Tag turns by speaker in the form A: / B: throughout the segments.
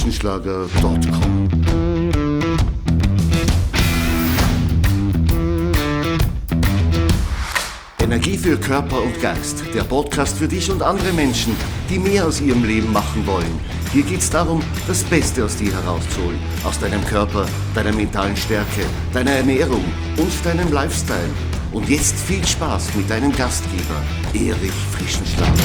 A: frischenschlager.com. Energie für Körper und Geist, der Podcast für dich und andere Menschen, die mehr aus ihrem Leben machen wollen. Hier geht es darum, das Beste aus dir herauszuholen, aus deinem Körper, deiner mentalen Stärke, deiner Ernährung und deinem Lifestyle. Und jetzt viel Spaß mit deinem Gastgeber, Erich Frischenschlager.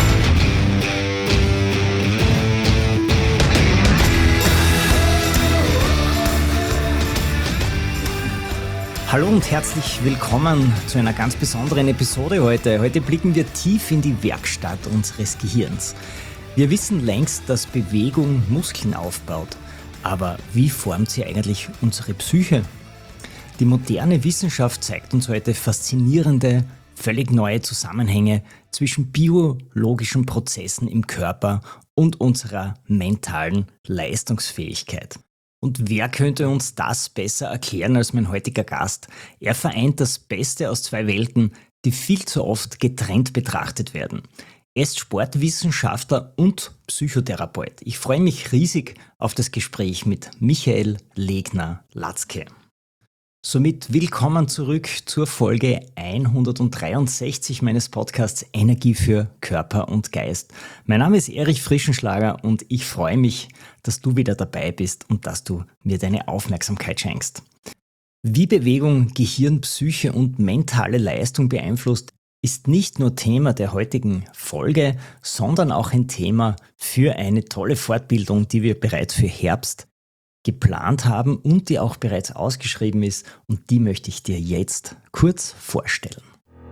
B: Hallo und herzlich willkommen zu einer ganz besonderen Episode heute. Heute blicken wir tief in die Werkstatt unseres Gehirns. Wir wissen längst, dass Bewegung Muskeln aufbaut. Aber wie formt sie eigentlich unsere Psyche? Die moderne Wissenschaft zeigt uns heute faszinierende, völlig neue Zusammenhänge zwischen biologischen Prozessen im Körper und unserer mentalen Leistungsfähigkeit. Und wer könnte uns das besser erklären als mein heutiger Gast? Er vereint das Beste aus zwei Welten, die viel zu oft getrennt betrachtet werden. Er ist Sportwissenschaftler und Psychotherapeut. Ich freue mich riesig auf das Gespräch mit Michael Legner-Latzke. Somit willkommen zurück zur Folge 163 meines Podcasts Energie für Körper und Geist. Mein Name ist Erich Frischenschlager und ich freue mich, dass du wieder dabei bist und dass du mir deine Aufmerksamkeit schenkst. Wie Bewegung Gehirn, Psyche und mentale Leistung beeinflusst, ist nicht nur Thema der heutigen Folge, sondern auch ein Thema für eine tolle Fortbildung, die wir bereits für Herbst geplant haben und die auch bereits ausgeschrieben ist, und die möchte ich dir jetzt kurz vorstellen.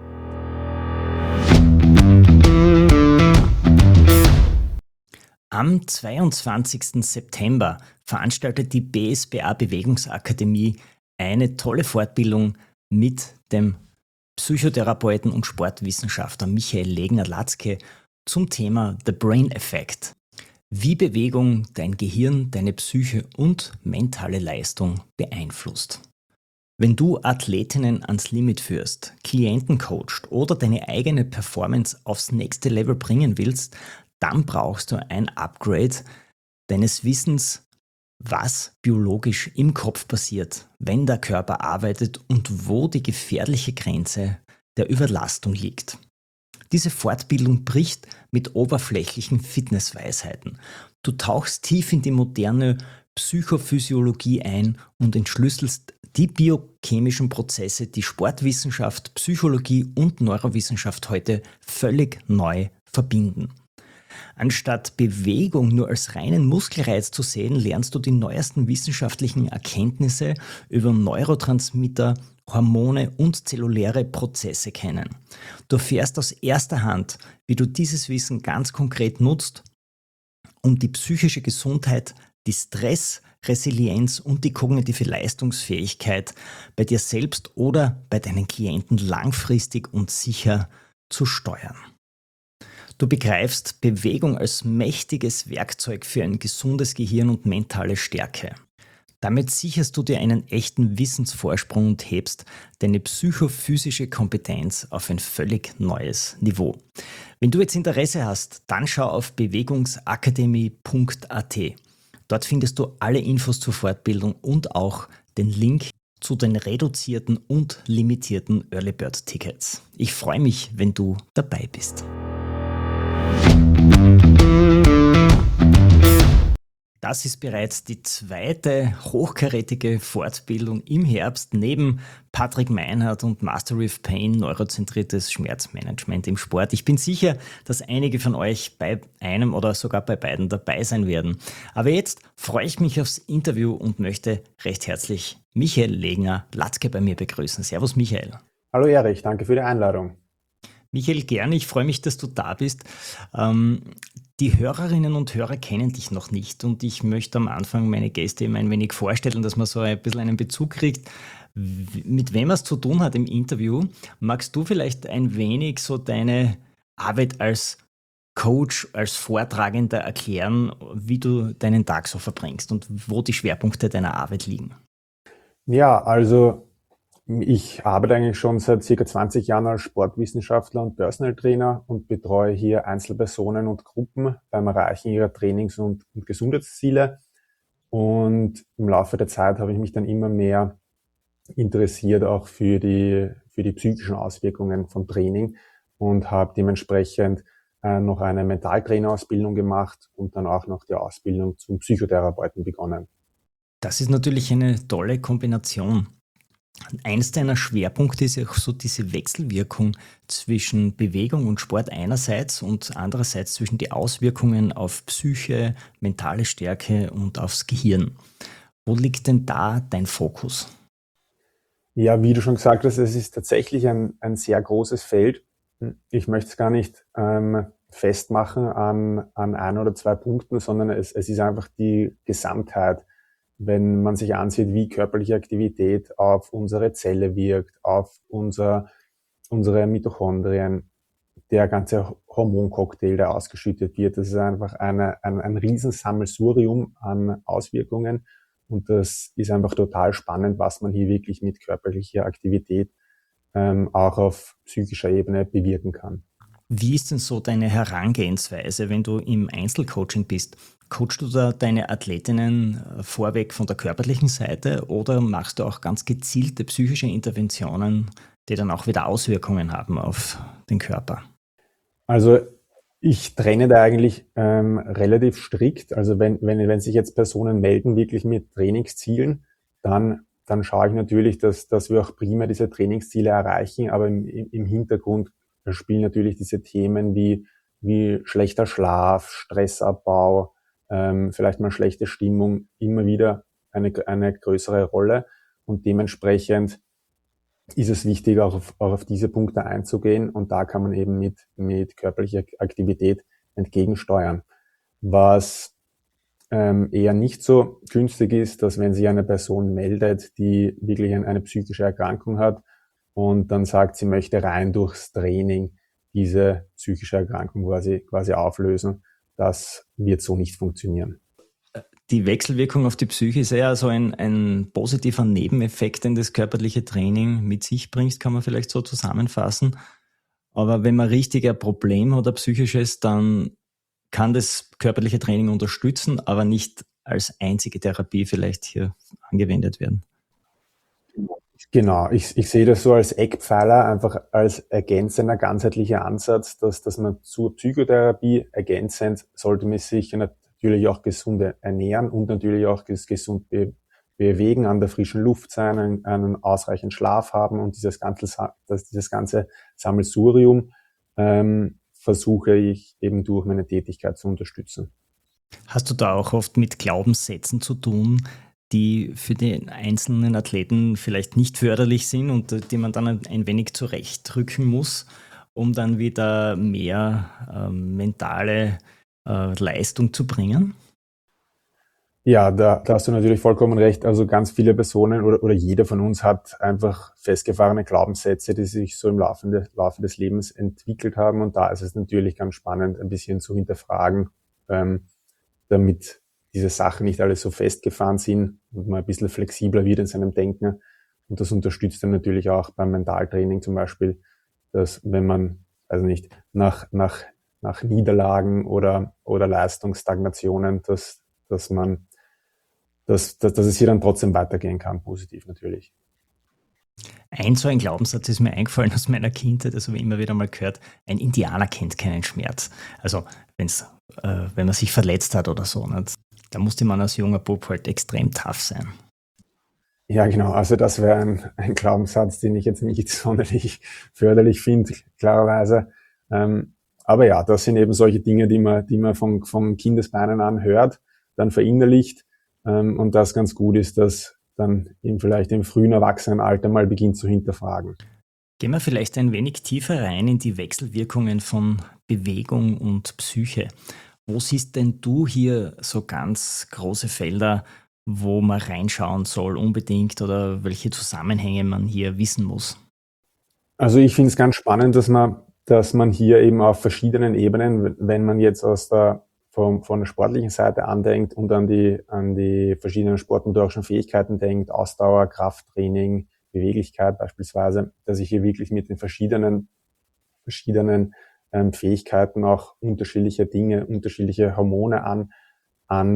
B: Am 22. September veranstaltet die BSBA Bewegungsakademie eine tolle Fortbildung mit dem Psychotherapeuten und Sportwissenschaftler Michael Legner-Latzke zum Thema The Brain Effect. Wie Bewegung dein Gehirn, deine Psyche und mentale Leistung beeinflusst. Wenn du Athletinnen ans Limit führst, Klienten coachst oder deine eigene Performance aufs nächste Level bringen willst, dann brauchst du ein Upgrade deines Wissens, was biologisch im Kopf passiert, wenn der Körper arbeitet und wo die gefährliche Grenze der Überlastung liegt. Diese Fortbildung bricht mit oberflächlichen Fitnessweisheiten. Du tauchst tief in die moderne Psychophysiologie ein und entschlüsselst die biochemischen Prozesse, die Sportwissenschaft, Psychologie und Neurowissenschaft heute völlig neu verbinden. Anstatt Bewegung nur als reinen Muskelreiz zu sehen, lernst du die neuesten wissenschaftlichen Erkenntnisse über Neurotransmitter, Hormone und zelluläre Prozesse kennen. Du erfährst aus erster Hand, wie du dieses Wissen ganz konkret nutzt, um die psychische Gesundheit, die Stressresilienz und die kognitive Leistungsfähigkeit bei dir selbst oder bei deinen Klienten langfristig und sicher zu steuern. Du begreifst Bewegung als mächtiges Werkzeug für ein gesundes Gehirn und mentale Stärke. Damit sicherst du dir einen echten Wissensvorsprung und hebst deine psychophysische Kompetenz auf ein völlig neues Niveau. Wenn du jetzt Interesse hast, dann schau auf bewegungsakademie.at. Dort findest du alle Infos zur Fortbildung und auch den Link zu den reduzierten und limitierten Early Bird Tickets. Ich freue mich, wenn du dabei bist. Das ist bereits die zweite hochkarätige Fortbildung im Herbst neben Patrick Meinhardt und Mastery of Pain, neurozentriertes Schmerzmanagement im Sport. Ich bin sicher, dass einige von euch bei einem oder sogar bei beiden dabei sein werden. Aber jetzt freue ich mich aufs Interview und möchte recht herzlich Michael Legner-Latzke bei mir begrüßen. Servus Michael.
C: Hallo Erich, danke für die Einladung.
B: Michael, gerne. Ich freue mich, dass du da bist. Die Hörerinnen und Hörer kennen dich noch nicht und ich möchte am Anfang meine Gäste eben ein wenig vorstellen, dass man so ein bisschen einen Bezug kriegt, mit wem es zu tun hat im Interview. Magst du vielleicht ein wenig so deine Arbeit als Coach, als Vortragender erklären, wie du deinen Tag so verbringst und wo die Schwerpunkte deiner Arbeit liegen?
C: Ja, also ich arbeite eigentlich schon seit circa 20 Jahren als Sportwissenschaftler und Personal Trainer und betreue hier Einzelpersonen und Gruppen beim Erreichen ihrer Trainings- und Gesundheitsziele. Und im Laufe der Zeit habe ich mich dann immer mehr interessiert auch für die psychischen Auswirkungen von Training und habe dementsprechend noch eine Mentaltrainerausbildung gemacht und dann auch noch die Ausbildung zum Psychotherapeuten begonnen.
B: Das ist natürlich eine tolle Kombination. Eins deiner Schwerpunkte ist ja auch so diese Wechselwirkung zwischen Bewegung und Sport einerseits und andererseits zwischen die Auswirkungen auf Psyche, mentale Stärke und aufs Gehirn. Wo liegt denn da dein Fokus?
C: Ja, wie du schon gesagt hast, es ist tatsächlich ein sehr großes Feld. Ich möchte es gar nicht festmachen an ein oder zwei Punkten, sondern es ist einfach die Gesamtheit. Wenn man sich ansieht, wie körperliche Aktivität auf unsere Zelle wirkt, auf unsere Mitochondrien, der ganze Hormoncocktail, der ausgeschüttet wird, das ist einfach ein Riesensammelsurium an Auswirkungen. Und das ist einfach total spannend, was man hier wirklich mit körperlicher Aktivität auch auf psychischer Ebene bewirken kann.
B: Wie ist denn so deine Herangehensweise, wenn du im Einzelcoaching bist? Coachst du da deine Athletinnen vorweg von der körperlichen Seite oder machst du auch ganz gezielte psychische Interventionen, die dann auch wieder Auswirkungen haben auf den Körper?
C: Also ich trenne da eigentlich relativ strikt. Also wenn sich jetzt Personen melden, wirklich mit Trainingszielen, dann schaue ich natürlich, dass wir auch prima diese Trainingsziele erreichen. Aber im Hintergrund spielen natürlich diese Themen wie schlechter Schlaf, Stressabbau, vielleicht mal schlechte Stimmung immer wieder eine größere Rolle. Und dementsprechend ist es wichtig, auch auf diese Punkte einzugehen. Und da kann man eben mit körperlicher Aktivität entgegensteuern. Was eher nicht so günstig ist, dass wenn sich eine Person meldet, die wirklich eine psychische Erkrankung hat und dann sagt, sie möchte rein durchs Training diese psychische Erkrankung quasi auflösen, das wird so nicht funktionieren.
B: Die Wechselwirkung auf die Psyche ist eher so ein positiver Nebeneffekt, den das körperliche Training mit sich bringt, kann man vielleicht so zusammenfassen. Aber wenn man richtig ein Problem hat, ein psychisches, dann kann das körperliche Training unterstützen, aber nicht als einzige Therapie vielleicht hier angewendet werden.
C: Genau, ich sehe das so als Eckpfeiler, einfach als ergänzender, ganzheitlicher Ansatz, dass man zur Psychotherapie ergänzend sollte man sich natürlich auch gesund ernähren und natürlich auch gesund bewegen, an der frischen Luft sein, einen ausreichend Schlaf haben und dieses ganze Sammelsurium versuche ich eben durch meine Tätigkeit zu unterstützen.
B: Hast du da auch oft mit Glaubenssätzen zu tun, die für den einzelnen Athleten vielleicht nicht förderlich sind und die man dann ein wenig zurechtrücken muss, um dann wieder mehr mentale Leistung zu bringen?
C: Ja, da hast du natürlich vollkommen recht. Also ganz viele Personen oder jeder von uns hat einfach festgefahrene Glaubenssätze, die sich so im Laufe des Lebens entwickelt haben. Und da ist es natürlich ganz spannend, ein bisschen zu hinterfragen, damit diese Sachen nicht alle so festgefahren sind und man ein bisschen flexibler wird in seinem Denken. Und das unterstützt dann natürlich auch beim Mentaltraining zum Beispiel, dass wenn man, also nicht, nach Niederlagen oder Leistungsstagnationen, dass es hier dann trotzdem weitergehen kann, positiv natürlich.
B: So ein Glaubenssatz ist mir eingefallen aus meiner Kindheit, das habe ich immer wieder mal gehört, ein Indianer kennt keinen Schmerz. Also wenn man sich verletzt hat oder so, nicht? Da musste man als junger Bub halt extrem tough sein.
C: Ja, genau. Also das wäre ein Glaubenssatz, den ich jetzt nicht sonderlich förderlich finde, klarerweise. Aber ja, das sind eben solche Dinge, die man von Kindesbeinen an hört, dann verinnerlicht. Und das ganz gut ist, dass dann eben vielleicht im frühen Erwachsenenalter mal beginnt zu hinterfragen.
B: Gehen wir vielleicht ein wenig tiefer rein in die Wechselwirkungen von Bewegung und Psyche. Wo siehst denn du hier so ganz große Felder, wo man reinschauen soll unbedingt oder welche Zusammenhänge man hier wissen muss?
C: Also ich finde es ganz spannend, dass man hier eben auf verschiedenen Ebenen, wenn man jetzt von der sportlichen Seite andenkt und an die verschiedenen sportmotorischen Fähigkeiten denkt, Ausdauer, Krafttraining, Beweglichkeit beispielsweise, dass ich hier wirklich mit den verschiedenen Fähigkeiten auch unterschiedliche Dinge, unterschiedliche Hormone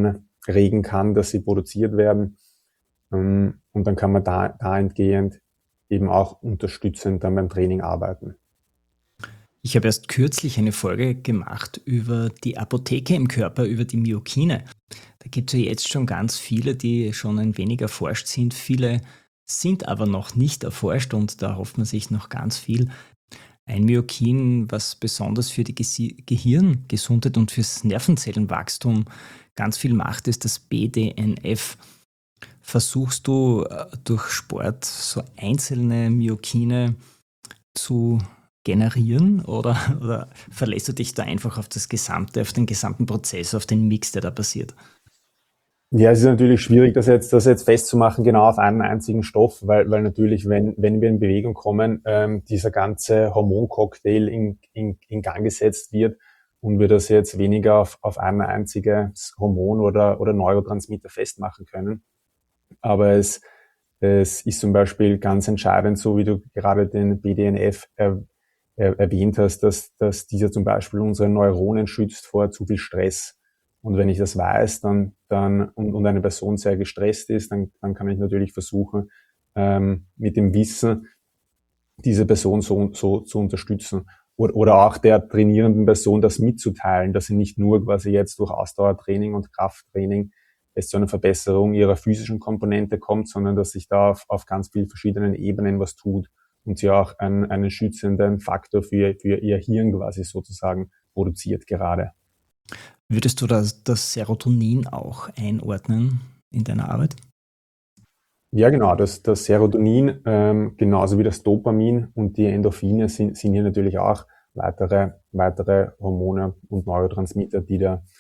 C: regen kann, dass sie produziert werden. Und dann kann man dahingehend eben auch unterstützend dann beim Training arbeiten.
B: Ich habe erst kürzlich eine Folge gemacht über die Apotheke im Körper, über die Myokine. Da gibt es ja jetzt schon ganz viele, die schon ein wenig erforscht sind. Viele sind aber noch nicht erforscht und da hofft man sich noch ganz viel. Ein Myokin, was besonders für die Gehirngesundheit und fürs Nervenzellenwachstum ganz viel macht, ist das BDNF. Versuchst du durch Sport so einzelne Myokine zu generieren oder verlässt du dich da einfach auf das Gesamte, auf den gesamten Prozess, auf den Mix, der da passiert?
C: Ja, es ist natürlich schwierig, das jetzt festzumachen, genau auf einen einzigen Stoff, weil natürlich, wenn wir in Bewegung kommen, dieser ganze Hormoncocktail in Gang gesetzt wird und wir das jetzt weniger auf ein einziges Hormon oder Neurotransmitter festmachen können. Aber es ist zum Beispiel ganz entscheidend, so wie du gerade den BDNF erwähnt hast, dass dieser zum Beispiel unsere Neuronen schützt vor zu viel Stress. Und wenn ich das weiß, dann und eine Person sehr gestresst ist, dann kann ich natürlich versuchen, mit dem Wissen diese Person so zu unterstützen. Oder auch der trainierenden Person das mitzuteilen, dass sie nicht nur quasi jetzt durch Ausdauertraining und Krafttraining es zu einer Verbesserung ihrer physischen Komponente kommt, sondern dass sich da auf ganz vielen verschiedenen Ebenen was tut und sie auch einen schützenden Faktor für ihr Hirn quasi sozusagen produziert gerade.
B: Würdest du das Serotonin auch einordnen in deiner Arbeit?
C: Ja, genau. Das Serotonin, genauso wie das Dopamin und die Endorphine sind hier natürlich auch weitere Hormone und Neurotransmitter, die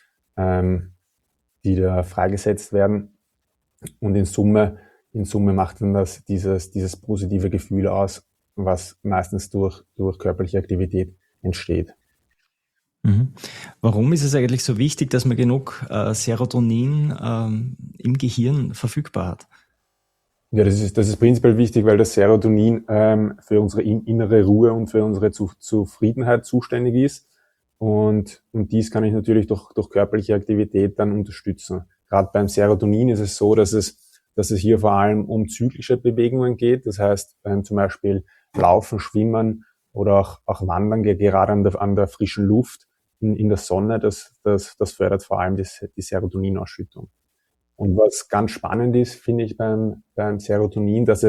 C: da freigesetzt werden. Und in Summe macht dann das dieses positive Gefühl aus, was meistens durch körperliche Aktivität entsteht.
B: Mhm. Warum ist es eigentlich so wichtig, dass man genug Serotonin im Gehirn verfügbar hat?
C: Ja, das ist prinzipiell wichtig, weil das Serotonin für unsere innere Ruhe und für unsere Zufriedenheit zuständig ist. Und dies kann ich natürlich durch körperliche Aktivität dann unterstützen. Gerade beim Serotonin ist es so, dass es hier vor allem um zyklische Bewegungen geht. Das heißt, zum Beispiel Laufen, Schwimmen oder auch Wandern, gerade an der frischen Luft in der Sonne, das fördert vor allem die Serotoninausschüttung. Und was ganz spannend ist, finde ich beim Serotonin, dass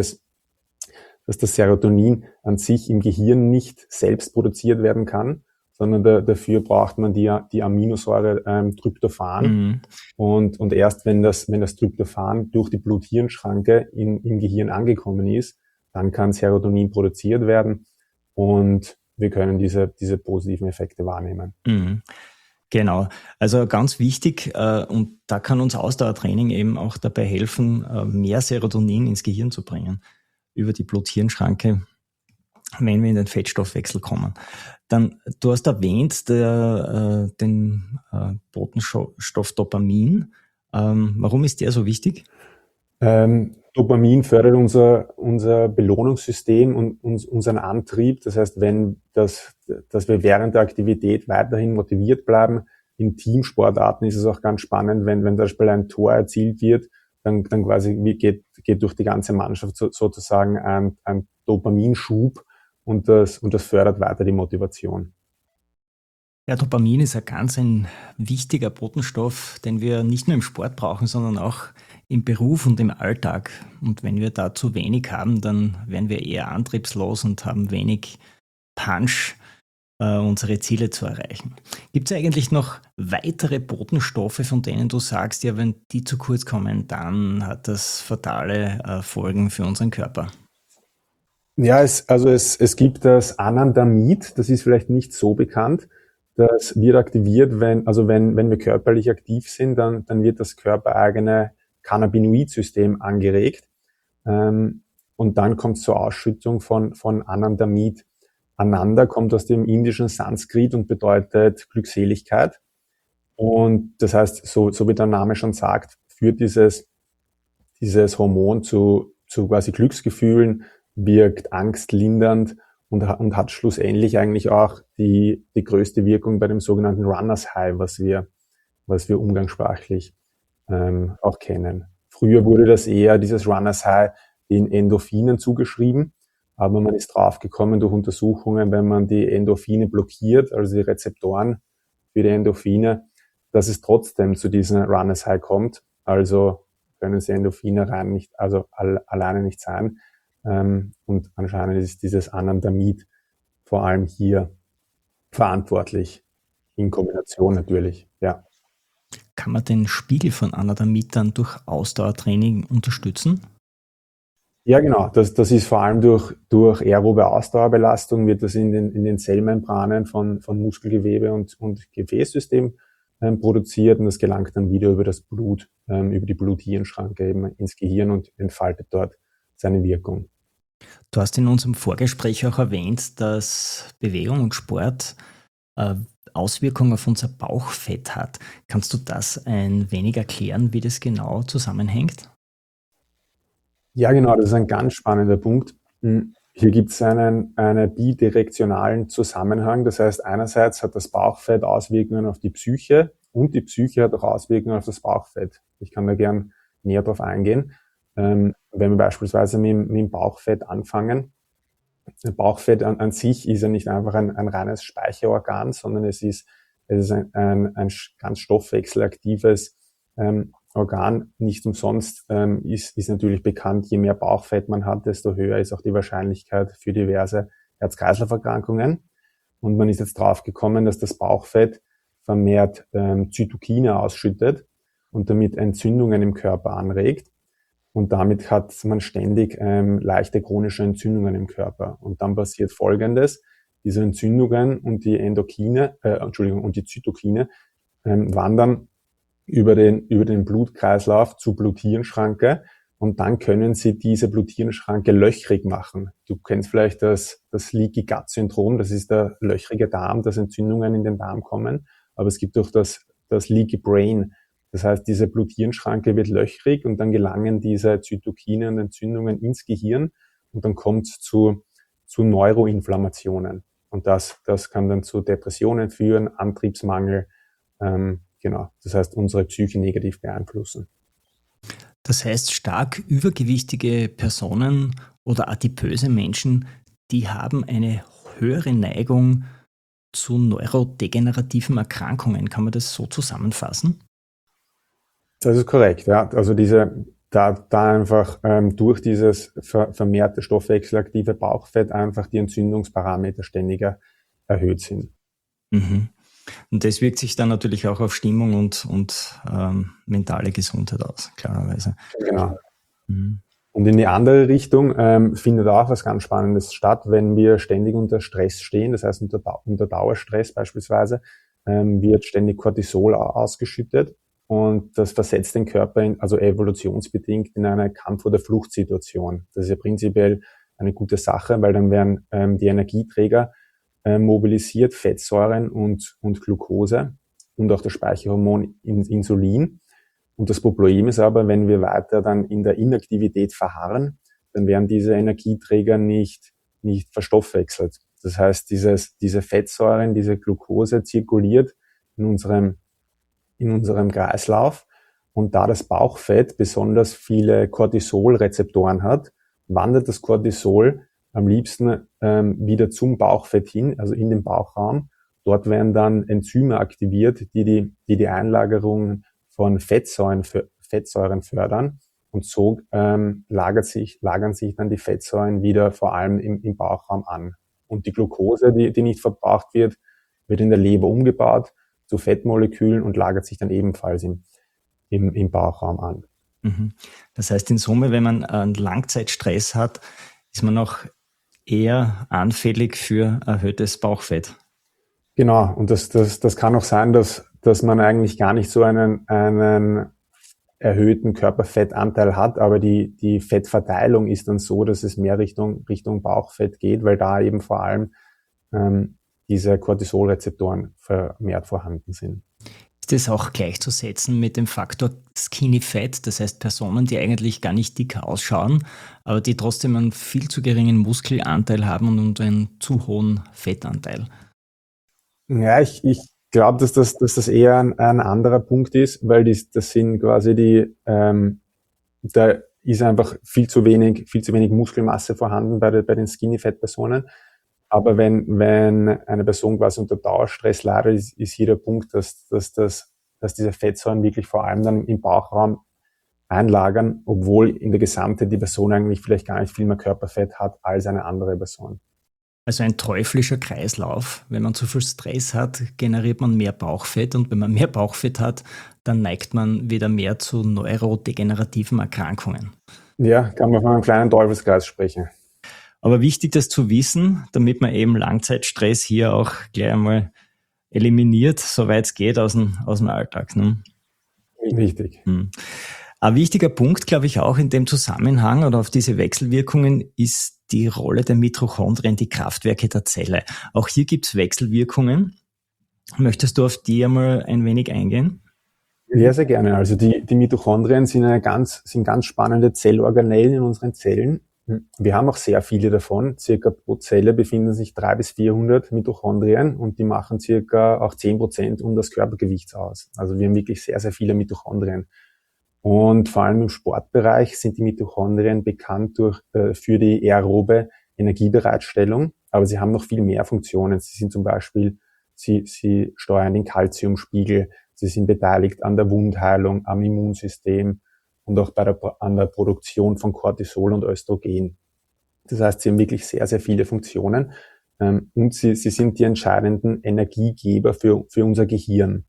C: das Serotonin an sich im Gehirn nicht selbst produziert werden kann, sondern dafür braucht man die Aminosäure Tryptophan.
B: Mhm.
C: Und erst wenn das Tryptophan durch die Blut-Hirn-Schranke im Gehirn angekommen ist, dann kann Serotonin produziert werden und wir können diese positiven Effekte wahrnehmen.
B: Mhm. Genau, also ganz wichtig und da kann uns Ausdauertraining eben auch dabei helfen, mehr Serotonin ins Gehirn zu bringen, über die Blut-Hirn-Schranke, wenn wir in den Fettstoffwechsel kommen. Dann, du hast erwähnt den Botenstoff Dopamin. Warum ist der so wichtig?
C: Dopamin fördert unser Belohnungssystem und unseren Antrieb. Das heißt, dass wir während der Aktivität weiterhin motiviert bleiben. In Teamsportarten ist es auch ganz spannend, wenn zum Beispiel ein Tor erzielt wird, dann quasi geht durch die ganze Mannschaft sozusagen ein Dopaminschub und das fördert weiter die Motivation.
B: Ja, Dopamin ist ein wichtiger Botenstoff, den wir nicht nur im Sport brauchen, sondern auch im Beruf und im Alltag. Und wenn wir da zu wenig haben, dann werden wir eher antriebslos und haben wenig Punch, unsere Ziele zu erreichen. Gibt es eigentlich noch weitere Botenstoffe, von denen du sagst, ja, wenn die zu kurz kommen, dann hat das fatale Folgen für unseren Körper?
C: Ja, es gibt das Anandamid, das ist vielleicht nicht so bekannt. Das wird aktiviert, wenn wir körperlich aktiv sind, dann wird das körpereigene Cannabinoid-System angeregt. Und dann kommt es zur Ausschüttung von Anandamid. Ananda kommt aus dem indischen Sanskrit und bedeutet Glückseligkeit. Und das heißt, so wie der Name schon sagt, führt dieses Hormon zu quasi Glücksgefühlen, wirkt angstlindernd und hat schlussendlich eigentlich auch die größte Wirkung bei dem sogenannten Runners High, was wir umgangssprachlich auch kennen. Früher wurde das eher, dieses Runners High, den Endorphinen zugeschrieben, aber man ist draufgekommen durch Untersuchungen, wenn man die Endorphine blockiert, also die Rezeptoren für die Endorphine, dass es trotzdem zu diesem Runners High kommt. Also können die Endorphine alleine nicht sein. Und anscheinend ist dieses Anandamid vor allem hier verantwortlich, in Kombination natürlich, ja.
B: Kann man den Spiegel von Anandamid dann durch Ausdauertraining unterstützen?
C: Ja, genau. Das ist vor allem durch aerobe Ausdauerbelastung wird das in den Zellmembranen von Muskelgewebe und Gefäßsystem produziert, und das gelangt dann wieder über das Blut, über die Blut-Hirn-Schranke eben ins Gehirn und entfaltet dort seine Wirkung.
B: Du hast in unserem Vorgespräch auch erwähnt, dass Bewegung und Sport Auswirkungen auf unser Bauchfett hat. Kannst du das ein wenig erklären, wie das genau zusammenhängt?
C: Ja, genau, das ist ein ganz spannender Punkt. Hier gibt es einen bidirektionalen Zusammenhang. Das heißt, einerseits hat das Bauchfett Auswirkungen auf die Psyche und die Psyche hat auch Auswirkungen auf das Bauchfett. Ich kann da gern näher drauf eingehen. Wenn wir beispielsweise mit dem Bauchfett anfangen. Bauchfett an sich ist ja nicht einfach ein reines Speicherorgan, sondern es ist ein ganz stoffwechselaktives Organ. Nicht umsonst ist natürlich bekannt, je mehr Bauchfett man hat, desto höher ist auch die Wahrscheinlichkeit für diverse Herz-Kreislauf-Erkrankungen. Und man ist jetzt drauf gekommen, dass das Bauchfett vermehrt Zytokine ausschüttet und damit Entzündungen im Körper anregt. Und damit hat man ständig leichte chronische Entzündungen im Körper. Und dann passiert Folgendes: Diese Entzündungen und die und die Zytokine wandern über den Blutkreislauf zur Blut-Hirn-Schranke, und dann können sie diese Blut-Hirn-Schranke löchrig machen. Du kennst vielleicht das Leaky Gut Syndrom, das ist der löchrige Darm, dass Entzündungen in den Darm kommen. Aber es gibt auch das Leaky Brain. Das heißt, diese Blut-Hirn-Schranke wird löchrig und dann gelangen diese Zytokine und Entzündungen ins Gehirn und dann kommt es zu Neuroinflammationen. Und das kann dann zu Depressionen führen, Antriebsmangel, genau. Das heißt, unsere Psyche negativ beeinflussen.
B: Das heißt, stark übergewichtige Personen oder adipöse Menschen, die haben eine höhere Neigung zu neurodegenerativen Erkrankungen. Kann man das so zusammenfassen?
C: Das ist korrekt, ja. Also da einfach durch dieses vermehrte stoffwechselaktive Bauchfett einfach die Entzündungsparameter ständiger erhöht sind.
B: Mhm. Und das wirkt sich dann natürlich auch auf Stimmung und mentale Gesundheit aus, klarerweise.
C: Genau. Mhm. Und in die andere Richtung findet auch was ganz Spannendes statt, wenn wir ständig unter Stress stehen, das heißt unter Dauerstress beispielsweise, wird ständig Cortisol ausgeschüttet. Und das versetzt den Körper also evolutionsbedingt in eine Kampf- oder Fluchtsituation. Das ist ja prinzipiell eine gute Sache, weil dann werden die Energieträger mobilisiert, Fettsäuren und Glucose und auch das Speicherhormon Insulin. Und das Problem ist aber, wenn wir weiter dann in der Inaktivität verharren, dann werden diese Energieträger nicht verstoffwechselt. Das heißt, diese Fettsäuren, diese Glucose zirkuliert in unserem Kreislauf, und da das Bauchfett besonders viele Cortisolrezeptoren hat, wandert das Cortisol am liebsten wieder zum Bauchfett hin, also in den Bauchraum. Dort werden dann Enzyme aktiviert, die Einlagerung von Fettsäuren fördern, und so lagern sich dann die Fettsäuren wieder vor allem im Bauchraum an. Und die Glucose, die nicht verbraucht wird in der Leber umgebaut zu Fettmolekülen und lagert sich dann ebenfalls im Bauchraum an.
B: Das heißt in Summe, wenn man einen Langzeitstress hat, ist man auch eher anfällig für erhöhtes Bauchfett.
C: Genau, und das kann auch sein, dass man eigentlich gar nicht so einen erhöhten Körperfettanteil hat, aber die Fettverteilung ist dann so, dass es mehr Richtung Bauchfett geht, weil da eben vor allem diese Cortisolrezeptoren vermehrt vorhanden sind.
B: Ist das auch gleichzusetzen mit dem Faktor Skinny Fat, das heißt Personen, die eigentlich gar nicht dick ausschauen, aber die trotzdem einen viel zu geringen Muskelanteil haben und einen zu hohen Fettanteil?
C: Ja, ich glaube, dass das eher ein anderer Punkt ist, weil das sind quasi da ist einfach viel zu wenig Muskelmasse vorhanden bei den Skinny Fat Personen. Aber wenn eine Person quasi unter Dauerstress leidet, ist hier der Punkt, dass diese Fettsäuren wirklich vor allem dann im Bauchraum einlagern, obwohl in der Gesamtheit die Person eigentlich vielleicht gar nicht viel mehr Körperfett hat als eine andere Person.
B: Also ein teuflischer Kreislauf. Wenn man zu viel Stress hat, generiert man mehr Bauchfett und wenn man mehr Bauchfett hat, dann neigt man wieder mehr zu neurodegenerativen Erkrankungen.
C: Ja, kann man von einem kleinen Teufelskreis sprechen.
B: Aber wichtig, das zu wissen, damit man eben Langzeitstress hier auch gleich einmal eliminiert, soweit es geht, aus dem Alltag. Ne?
C: Richtig.
B: Ein wichtiger Punkt, glaube ich, auch in dem Zusammenhang oder auf diese Wechselwirkungen ist die Rolle der Mitochondrien, die Kraftwerke der Zelle. Auch hier gibt es Wechselwirkungen. Möchtest du auf die einmal ein wenig eingehen?
C: Ja, sehr gerne. Also die Mitochondrien sind ganz spannende Zellorganellen in unseren Zellen. Wir haben auch sehr viele davon. Circa pro Zelle befinden sich 300 bis 400 Mitochondrien und die machen circa auch 10% des Körpergewichts aus. Also wir haben wirklich sehr, sehr viele Mitochondrien. Und vor allem im Sportbereich sind die Mitochondrien bekannt für die aerobe Energiebereitstellung, aber sie haben noch viel mehr Funktionen. Sie sind zum Beispiel, sie steuern den Kalziumspiegel, sie sind beteiligt an der Wundheilung, am Immunsystem und auch an der Produktion von Cortisol und Östrogen. Das heißt, sie haben wirklich sehr, sehr viele Funktionen und sie sind die entscheidenden Energiegeber für unser Gehirn.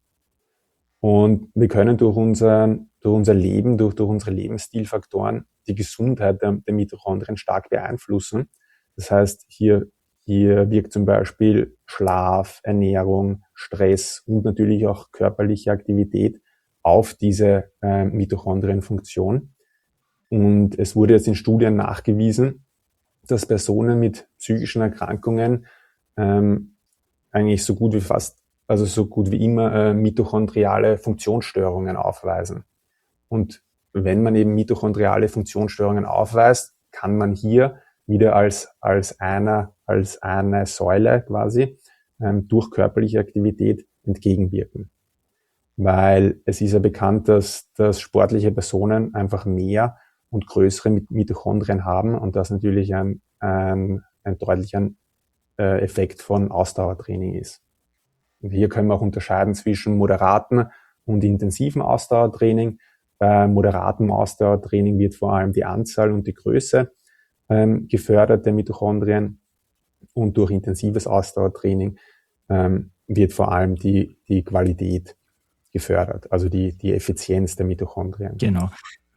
C: Und wir können durch unser Leben, durch unsere Lebensstilfaktoren die Gesundheit der Mitochondrien stark beeinflussen. Das heißt, hier wirkt zum Beispiel Schlaf, Ernährung, Stress und natürlich auch körperliche Aktivität auf diese Mitochondrienfunktion. Und es wurde jetzt in Studien nachgewiesen, dass Personen mit psychischen Erkrankungen eigentlich so gut wie immer mitochondriale Funktionsstörungen aufweisen. Und wenn man eben mitochondriale Funktionsstörungen aufweist, kann man hier wieder als eine Säule quasi durch körperliche Aktivität entgegenwirken. Weil es ist ja bekannt, dass sportliche Personen einfach mehr und größere Mitochondrien haben und das natürlich ein deutlicher Effekt von Ausdauertraining ist. Und hier können wir auch unterscheiden zwischen moderaten und intensiven Ausdauertraining. Bei moderatem Ausdauertraining wird vor allem die Anzahl und die Größe gefördert der Mitochondrien und durch intensives Ausdauertraining wird vor allem die Qualität gefördert, also die Effizienz der Mitochondrien.
B: Genau.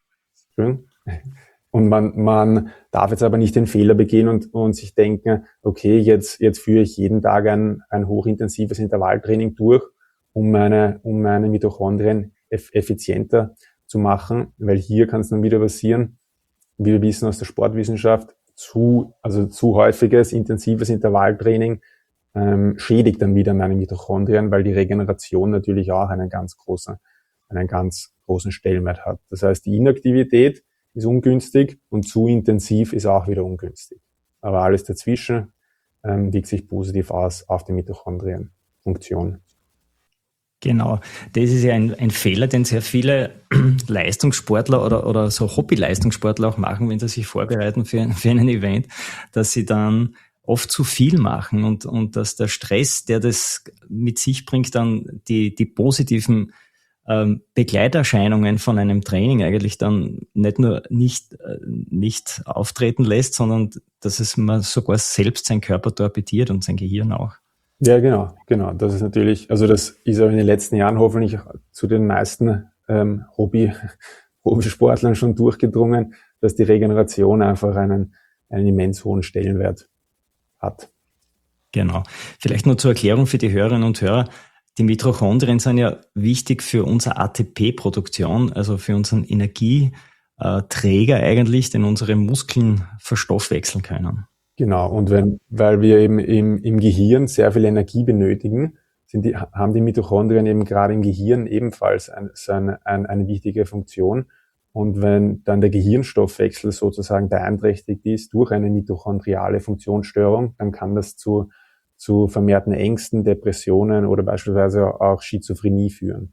C: Und man darf jetzt aber nicht den Fehler begehen und sich denken, okay, jetzt führe ich jeden Tag ein hochintensives Intervalltraining durch, um meine Mitochondrien effizienter zu machen, weil hier kann es dann wieder passieren, wie wir wissen aus der Sportwissenschaft, zu häufiges, intensives Intervalltraining schädigt dann wieder meine Mitochondrien, weil die Regeneration natürlich auch einen ganz großen Stellenwert hat. Das heißt, die Inaktivität ist ungünstig und zu intensiv ist auch wieder ungünstig. Aber alles dazwischen wirkt sich positiv aus auf die Mitochondrienfunktion. Genau,
B: das ist ja ein Fehler, den sehr viele Leistungssportler oder so Hobby-Leistungssportler auch machen, wenn sie sich vorbereiten für einen Event, dass sie dann oft zu viel machen und dass der Stress, der das mit sich bringt, dann die positiven Begleiterscheinungen von einem Training eigentlich dann nicht nur nicht auftreten lässt, sondern dass es man sogar selbst sein Körper torpediert und sein Gehirn auch.
C: Ja, genau. Das ist natürlich, also das ist auch in den letzten Jahren hoffentlich zu den meisten Hobbysportlern schon durchgedrungen, dass die Regeneration einfach einen immens hohen Stellenwert hat.
B: Genau. Vielleicht nur zur Erklärung für die Hörerinnen und Hörer. Die Mitochondrien sind ja wichtig für unsere ATP-Produktion, also für unseren Energieträger eigentlich, den unsere Muskeln verstoffwechseln können. Genau, und weil wir eben im Gehirn sehr viel Energie benötigen, haben die Mitochondrien eben gerade im Gehirn ebenfalls eine wichtige Funktion. Und wenn dann der Gehirnstoffwechsel sozusagen beeinträchtigt ist durch eine mitochondriale Funktionsstörung, dann kann das zu
C: zu vermehrten Ängsten, Depressionen oder beispielsweise auch Schizophrenie führen.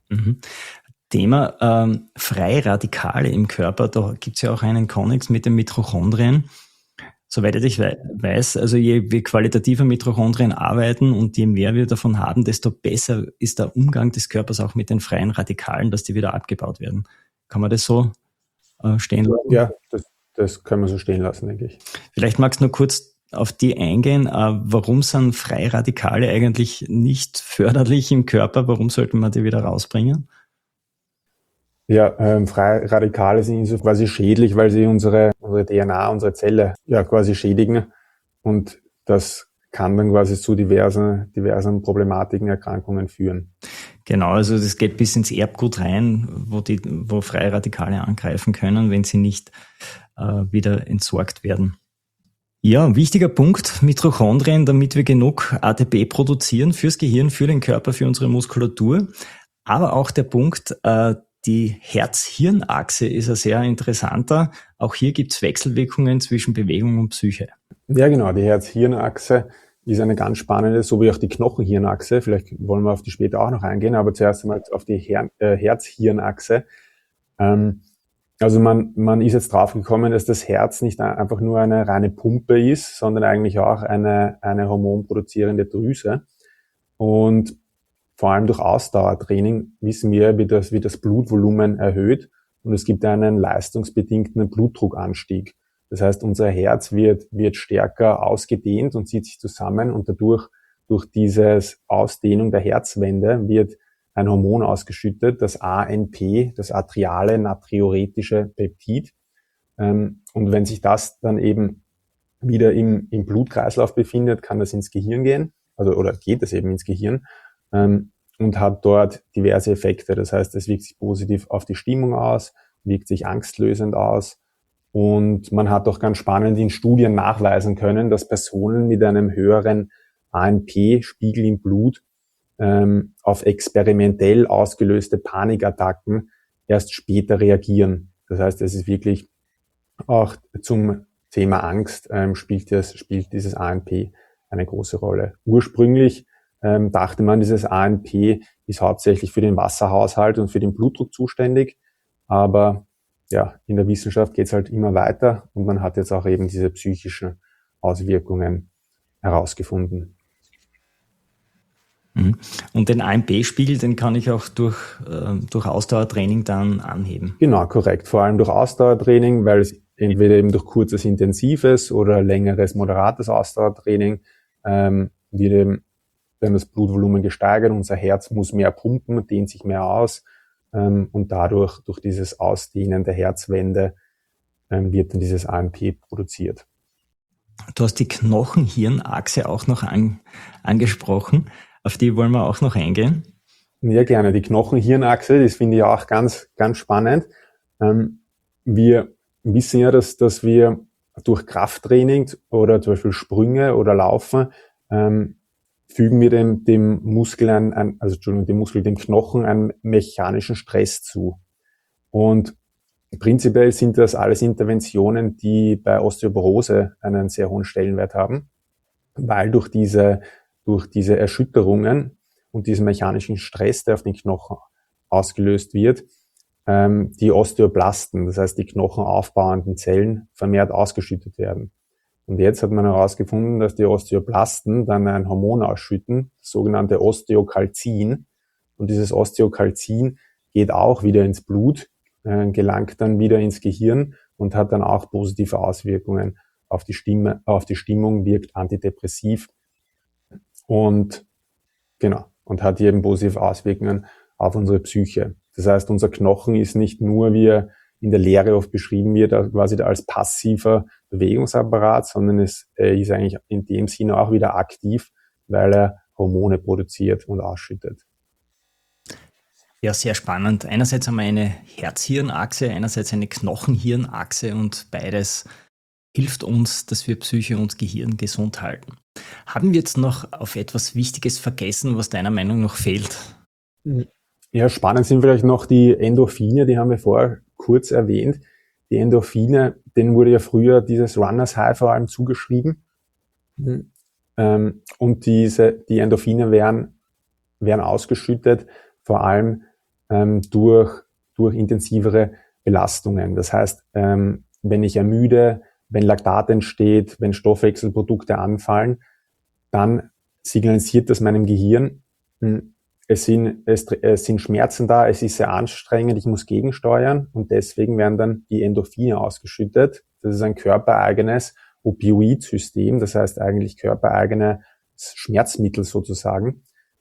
B: Thema freie Radikale im Körper, da gibt es ja auch einen Konnex mit den Mitochondrien. Soweit ich weiß, also je qualitativer Mitochondrien arbeiten und je mehr wir davon haben, desto besser ist der Umgang des Körpers auch mit den freien Radikalen, dass die wieder abgebaut werden. Kann man das so stehen lassen?
C: Ja, das können wir so stehen lassen, denke ich.
B: Vielleicht magst du nur kurz auf die eingehen. Warum sind freie Radikale eigentlich nicht förderlich im Körper? Warum sollten wir die wieder rausbringen?
C: Ja, freie Radikale sind so quasi schädlich, weil sie unsere DNA, unsere Zelle ja quasi schädigen. Und das kann dann quasi zu diversen Problematiken, Erkrankungen führen.
B: Genau, also das geht bis ins Erbgut rein, wo freie Radikale angreifen können, wenn sie nicht wieder entsorgt werden. Ja, wichtiger Punkt, Mitochondrien, damit wir genug ATP produzieren fürs Gehirn, für den Körper, für unsere Muskulatur. Aber auch der Punkt, die Herz-Hirn-Achse ist ein sehr interessanter. Auch hier gibt es Wechselwirkungen zwischen Bewegung und Psyche.
C: Ja, genau. Die Herz-Hirn-Achse ist eine ganz spannende, so wie auch die Knochen-Hirn-Achse. Vielleicht wollen wir auf die später auch noch eingehen, aber zuerst einmal auf die Herz-Hirn-Achse. Also man ist jetzt drauf gekommen, dass das Herz nicht einfach nur eine reine Pumpe ist, sondern eigentlich auch eine hormonproduzierende Drüse. Und vor allem durch Ausdauertraining wissen wir, wie das Blutvolumen erhöht und es gibt einen leistungsbedingten Blutdruckanstieg. Das heißt, unser Herz wird stärker ausgedehnt und zieht sich zusammen und durch dieses Ausdehnung der Herzwände wird ein Hormon ausgeschüttet, das ANP, das atriale natriuretische Peptid. Und wenn sich das dann eben wieder im Blutkreislauf befindet, kann das ins Gehirn gehen, oder geht es eben ins Gehirn, und hat dort diverse Effekte. Das heißt, es wirkt sich positiv auf die Stimmung aus, wirkt sich angstlösend aus. Und man hat auch ganz spannend in Studien nachweisen können, dass Personen mit einem höheren ANP-Spiegel im Blut auf experimentell ausgelöste Panikattacken erst später reagieren. Das heißt, es ist wirklich auch zum Thema Angst spielt dieses ANP eine große Rolle. Ursprünglich dachte man, dieses ANP ist hauptsächlich für den Wasserhaushalt und für den Blutdruck zuständig. Aber ja, in der Wissenschaft geht es halt immer weiter und man hat jetzt auch eben diese psychischen Auswirkungen herausgefunden.
B: Und den ANP-Spiegel, den kann ich auch durch Ausdauertraining dann anheben.
C: Genau, korrekt. Vor allem durch Ausdauertraining, weil es entweder eben durch kurzes, intensives oder längeres, moderates Ausdauertraining wird eben dann das Blutvolumen gesteigert, unser Herz muss mehr pumpen, dehnt sich mehr aus und dadurch, durch dieses Ausdehnen der Herzwände, wird dann dieses ANP produziert.
B: Du hast die Knochen-Hirn-Achse auch noch angesprochen. Auf die wollen wir auch noch eingehen.
C: Ja, gerne. Die Knochen-Hirn-Achse, das finde ich auch ganz, ganz spannend. Wir wissen ja, dass wir durch Krafttraining oder zum Beispiel Sprünge oder Laufen fügen wir dem Muskel dem Knochen einen mechanischen Stress zu. Und prinzipiell sind das alles Interventionen, die bei Osteoporose einen sehr hohen Stellenwert haben, weil durch diese Erschütterungen und diesen mechanischen Stress, der auf den Knochen ausgelöst wird, die Osteoblasten, das heißt die knochenaufbauenden Zellen, vermehrt ausgeschüttet werden. Und jetzt hat man herausgefunden, dass die Osteoblasten dann ein Hormon ausschütten, das sogenannte Osteokalzin. Und dieses Osteokalzin geht auch wieder ins Blut, gelangt dann wieder ins Gehirn und hat dann auch positive Auswirkungen auf die Stimmung, wirkt antidepressiv und hat eben positive Auswirkungen auf unsere Psyche. Das heißt, unser Knochen ist nicht nur, wie er in der Lehre oft beschrieben wird, quasi als passiver Bewegungsapparat, sondern es ist eigentlich in dem Sinne auch wieder aktiv, weil er Hormone produziert und ausschüttet.
B: Ja, sehr spannend. Einerseits haben wir eine Herz-Hirn-Achse, einerseits eine Knochen-Hirn-Achse und beides hilft uns, dass wir Psyche und Gehirn gesund halten. Haben wir jetzt noch auf etwas Wichtiges vergessen, was deiner Meinung nach fehlt?
C: Ja, spannend sind vielleicht noch die Endorphine, die haben wir vorher kurz erwähnt. Die Endorphine, denen wurde ja früher dieses Runners High vor allem zugeschrieben. Und die Endorphine werden ausgeschüttet, vor allem durch intensivere Belastungen. Das heißt, wenn ich ermüde, wenn Laktat entsteht, wenn Stoffwechselprodukte anfallen, dann signalisiert das meinem Gehirn, es sind Schmerzen da, es ist sehr anstrengend, ich muss gegensteuern und deswegen werden dann die Endorphine ausgeschüttet. Das ist ein körpereigenes Opioidsystem, das heißt eigentlich körpereigenes Schmerzmittel sozusagen.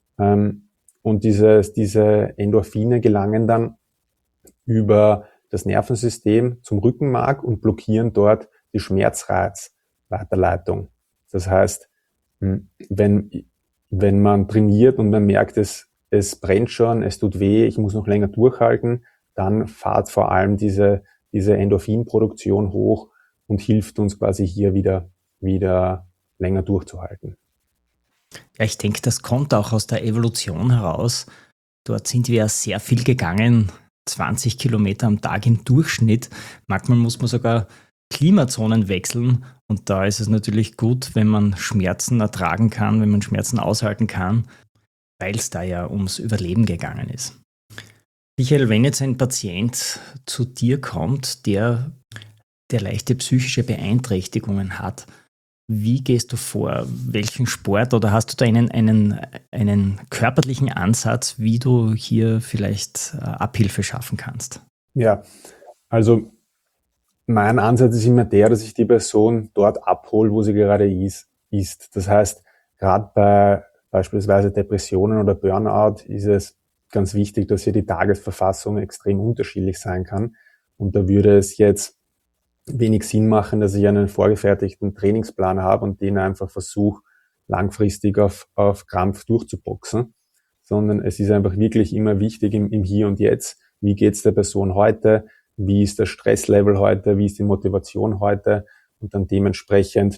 C: Und diese Endorphine gelangen dann über das Nervensystem zum Rückenmark und blockieren dort die Schmerzreizweiterleitung. Das heißt, wenn man trainiert und man merkt, es brennt schon, es tut weh, ich muss noch länger durchhalten, dann fährt vor allem diese Endorphinproduktion hoch und hilft uns quasi hier wieder länger durchzuhalten.
B: Ja, ich denke, das kommt auch aus der Evolution heraus. Dort sind wir sehr viel gegangen, 20 Kilometer am Tag im Durchschnitt. Manchmal muss man sogar Klimazonen wechseln und da ist es natürlich gut, wenn man Schmerzen ertragen kann, wenn man Schmerzen aushalten kann, weil es da ja ums Überleben gegangen ist. Michael, wenn jetzt ein Patient zu dir kommt, der leichte psychische Beeinträchtigungen hat, wie gehst du vor? Welchen Sport oder hast du da einen körperlichen Ansatz, wie du hier vielleicht Abhilfe schaffen kannst?
C: Ja, also mein Ansatz ist immer der, dass ich die Person dort abhole, wo sie gerade ist. Das heißt, gerade bei beispielsweise Depressionen oder Burnout ist es ganz wichtig, dass hier die Tagesverfassung extrem unterschiedlich sein kann. Und da würde es jetzt wenig Sinn machen, dass ich einen vorgefertigten Trainingsplan habe und den einfach versuche, langfristig auf Krampf durchzuboxen, sondern es ist einfach wirklich immer wichtig im Hier und Jetzt, wie geht's der Person heute, wie ist das Stresslevel heute, wie ist die Motivation heute und dann dementsprechend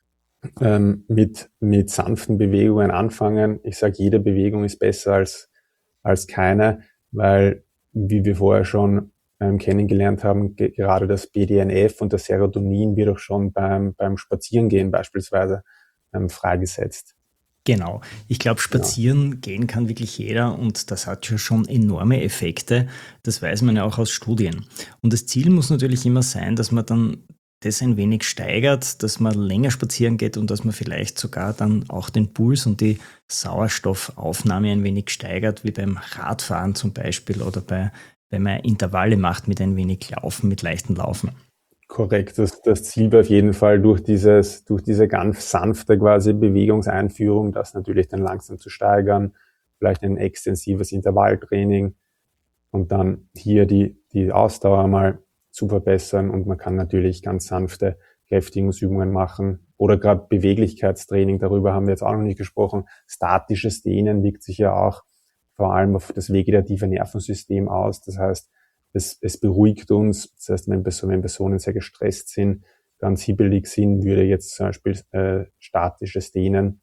C: mit sanften Bewegungen anfangen. Ich sage, jede Bewegung ist besser als keine, weil, wie wir vorher schon kennengelernt haben, gerade das BDNF und das Serotonin wird auch schon beim Spazierengehen beispielsweise freigesetzt.
B: Genau. Ich glaube, spazieren gehen kann wirklich jeder und das hat ja schon enorme Effekte. Das weiß man ja auch aus Studien. Und das Ziel muss natürlich immer sein, dass man dann das ein wenig steigert, dass man länger spazieren geht und dass man vielleicht sogar dann auch den Puls und die Sauerstoffaufnahme ein wenig steigert, wie beim Radfahren zum Beispiel oder wenn man Intervalle macht mit ein wenig Laufen, mit leichten Laufen.
C: Korrekt, das Ziel wäre auf jeden Fall durch diese ganz sanfte quasi Bewegungseinführung, das natürlich dann langsam zu steigern, vielleicht ein extensives Intervalltraining und dann hier die Ausdauer mal zu verbessern und man kann natürlich ganz sanfte Kräftigungsübungen machen oder gerade Beweglichkeitstraining, darüber haben wir jetzt auch noch nicht gesprochen. Statisches Dehnen wirkt sich ja auch vor allem auf das vegetative Nervensystem aus, das heißt, es beruhigt uns. Das heißt, wenn Personen sehr gestresst sind, ganz hibbelig sind, würde jetzt zum Beispiel statisches Dehnen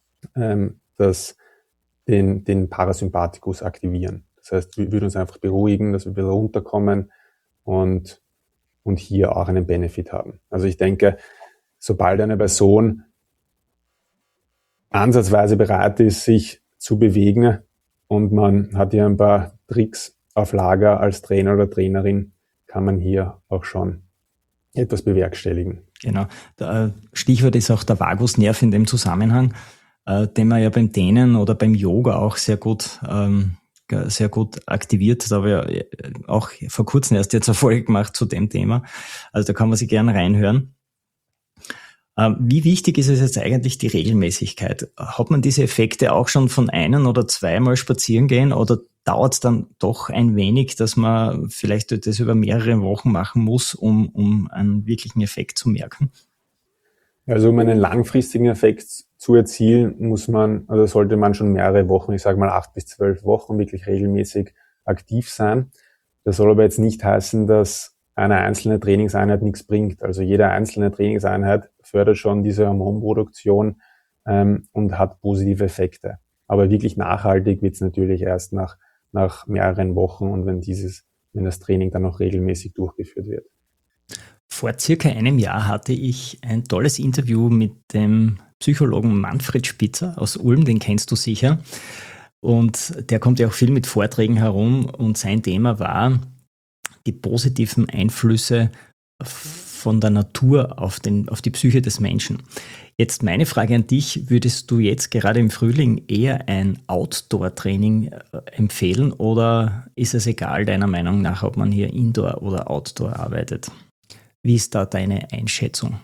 C: das den Parasympathikus aktivieren. Das heißt, wir würden uns einfach beruhigen, dass wir wieder runterkommen und hier auch einen Benefit haben. Also ich denke, sobald eine Person ansatzweise bereit ist, sich zu bewegen und man hat hier ein paar Tricks auf Lager als Trainer oder Trainerin, kann man hier auch schon etwas bewerkstelligen.
B: Genau. Stichwort ist auch der Vagusnerv in dem Zusammenhang, den man ja beim Dehnen oder beim Yoga auch sehr gut aktiviert. Da habe ich auch vor kurzem erst jetzt eine Folge gemacht zu dem Thema. Also da kann man sich gerne reinhören. Wie wichtig ist es jetzt eigentlich die Regelmäßigkeit? Hat man diese Effekte auch schon von ein- oder zweimal spazieren gehen oder dauert es dann doch ein wenig, dass man vielleicht das über mehrere Wochen machen muss, um einen wirklichen Effekt zu merken?
C: Also um einen langfristigen Effekt zu erzielen, sollte man schon mehrere Wochen, ich sage mal 8 bis 12 Wochen, wirklich regelmäßig aktiv sein. Das soll aber jetzt nicht heißen, dass eine einzelne Trainingseinheit nichts bringt. Also jede einzelne Trainingseinheit fördert schon diese Hormonproduktion und hat positive Effekte. Aber wirklich nachhaltig wird es natürlich erst nach mehreren Wochen und wenn das Training dann auch regelmäßig durchgeführt wird.
B: Vor circa einem Jahr hatte ich ein tolles Interview mit dem Psychologen Manfred Spitzer aus Ulm, den kennst du sicher. Und der kommt ja auch viel mit Vorträgen herum und sein Thema war die positiven Einflüsse von der Natur auf die Psyche des Menschen. Jetzt meine Frage an dich, würdest du jetzt gerade im Frühling eher ein Outdoor-Training empfehlen oder ist es egal deiner Meinung nach, ob man hier Indoor oder Outdoor arbeitet? Wie ist da deine Einschätzung?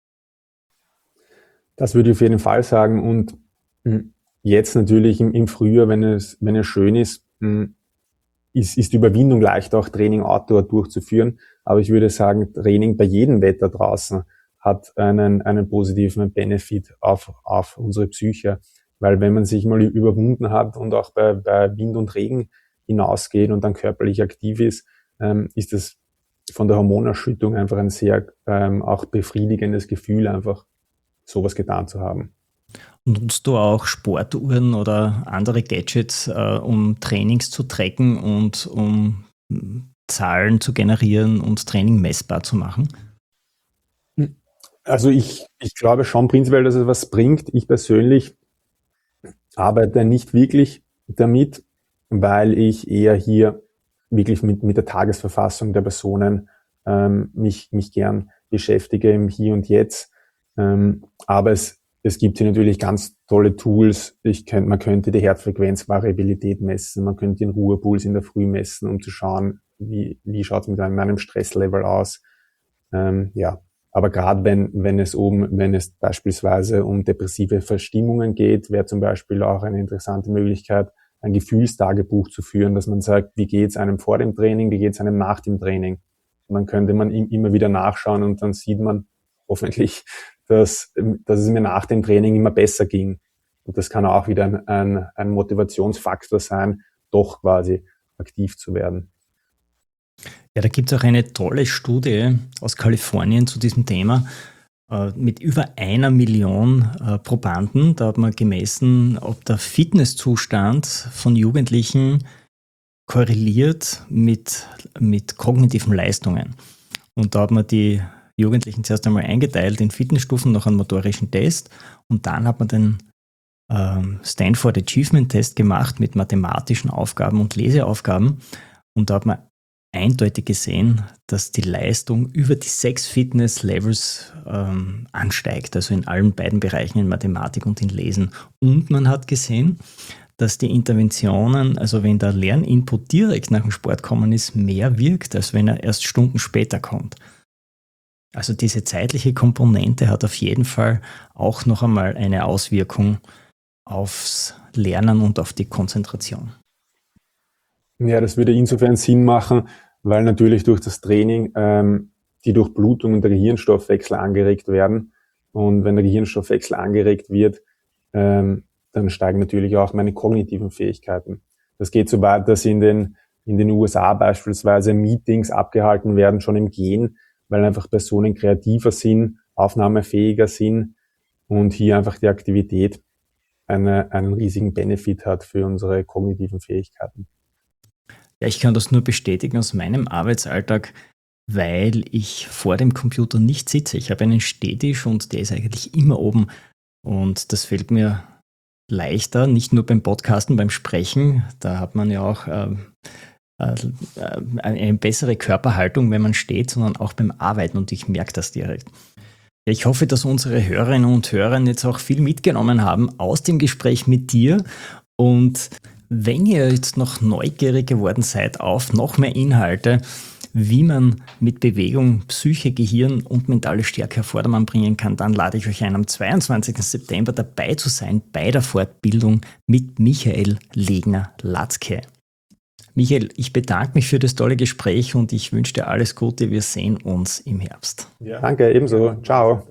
C: Das würde ich auf jeden Fall sagen. Und jetzt natürlich im Frühjahr, wenn es schön ist, ist die Überwindung leicht, auch Training Outdoor durchzuführen. Aber ich würde sagen, Training bei jedem Wetter draußen hat einen positiven Benefit auf unsere Psyche. Weil wenn man sich mal überwunden hat und auch bei Wind und Regen hinausgeht und dann körperlich aktiv ist es von der Hormonausschüttung einfach ein sehr auch befriedigendes Gefühl, einfach sowas getan zu haben.
B: Und nutzt du auch Sportuhren oder andere Gadgets, um Trainings zu tracken und um Zahlen zu generieren und Training messbar zu machen?
C: Also ich glaube schon prinzipiell, dass es was bringt. Ich persönlich arbeite nicht wirklich damit, weil ich eher hier wirklich mit der Tagesverfassung der Personen mich gern beschäftige im Hier und Jetzt. Aber es gibt hier natürlich ganz tolle Tools. Man könnte die Herzfrequenzvariabilität messen, man könnte den Ruhepuls in der Früh messen, um zu schauen, wie schaut es mit meinem Stresslevel aus. Aber gerade wenn es beispielsweise um depressive Verstimmungen geht, wäre zum Beispiel auch eine interessante Möglichkeit, ein Gefühlstagebuch zu führen, dass man sagt, wie geht es einem vor dem Training, wie geht es einem nach dem Training. Und dann könnte man immer wieder nachschauen und dann sieht man hoffentlich, dass es mir nach dem Training immer besser ging. Und das kann auch wieder ein Motivationsfaktor sein, doch quasi aktiv zu werden.
B: Ja, da gibt es auch eine tolle Studie aus Kalifornien zu diesem Thema mit über 1 Million Probanden. Da hat man gemessen, ob der Fitnesszustand von Jugendlichen korreliert mit kognitiven Leistungen. Und da hat man die Jugendlichen zuerst einmal eingeteilt in Fitnessstufen nach einem motorischen Test und dann hat man den Stanford Achievement Test gemacht mit mathematischen Aufgaben und Leseaufgaben und da hat man eindeutig gesehen, dass die Leistung über die 6 Fitness-Levels ansteigt, also in allen beiden Bereichen, in Mathematik und in Lesen. Und man hat gesehen, dass die Interventionen, also wenn der Lerninput direkt nach dem Sport kommen ist, mehr wirkt, als wenn er erst Stunden später kommt. Also diese zeitliche Komponente hat auf jeden Fall auch noch einmal eine Auswirkung aufs Lernen und auf die Konzentration.
C: Ja, das würde insofern Sinn machen, weil natürlich durch das Training die Durchblutung und der Gehirnstoffwechsel angeregt werden. Und wenn der Gehirnstoffwechsel angeregt wird, dann steigen natürlich auch meine kognitiven Fähigkeiten. Das geht so weit, dass in den USA beispielsweise Meetings abgehalten werden, schon im Gehen, weil einfach Personen kreativer sind, aufnahmefähiger sind und hier einfach die Aktivität einen riesigen Benefit hat für unsere kognitiven Fähigkeiten.
B: Ja, ich kann das nur bestätigen aus meinem Arbeitsalltag, weil ich vor dem Computer nicht sitze. Ich habe einen Stehtisch und der ist eigentlich immer oben und das fällt mir leichter, nicht nur beim Podcasten, beim Sprechen. Da hat man ja auch eine bessere Körperhaltung, wenn man steht, sondern auch beim Arbeiten und ich merke das direkt. Ich hoffe, dass unsere Hörerinnen und Hörer jetzt auch viel mitgenommen haben aus dem Gespräch mit dir und wenn ihr jetzt noch neugierig geworden seid auf noch mehr Inhalte, wie man mit Bewegung Psyche, Gehirn und mentale Stärke auf Vordermann bringen kann, dann lade ich euch ein, am 22. September dabei zu sein bei der Fortbildung mit Michael Legner-Latzke. Michael, ich bedanke mich für das tolle Gespräch und ich wünsche dir alles Gute. Wir sehen uns im Herbst.
C: Ja, danke, ebenso. Ciao.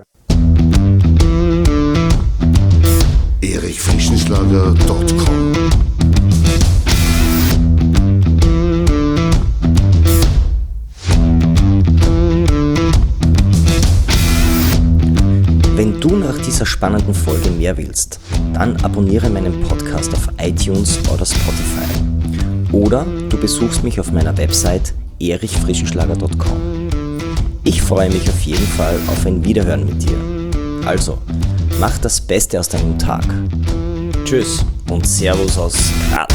A: erichfrischenschlager.com
D: Wenn du nach dieser spannenden Folge mehr willst, dann abonniere meinen Podcast auf iTunes oder Spotify. Oder du besuchst mich auf meiner Website erichfrischenschlager.com. Ich freue mich auf jeden Fall auf ein Wiederhören mit dir. Also, mach das Beste aus deinem Tag. Tschüss und Servus aus Graz.